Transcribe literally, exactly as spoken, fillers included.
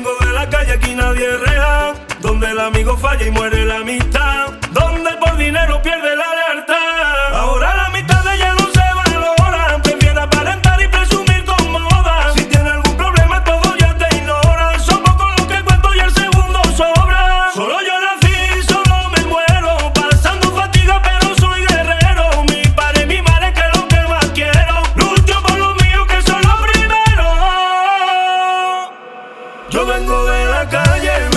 vengo de la calle, aquí nadie es real, donde el amigo falla y muere la amistad, donde por dinero pierde la lealtad. Ahora la amistad de ella no se valora, prefiere aparentar y presumir con moda. Si tiene algún problema todos ya te ignoran, son pocos los que cuento y el segundo sobra. Solo yo nací, solo me muero, pasando fatiga pero soy guerrero. Mi padre y mi madre que es lo que más quiero, lucho por los míos que son los primeros. Yo vengo de la calle.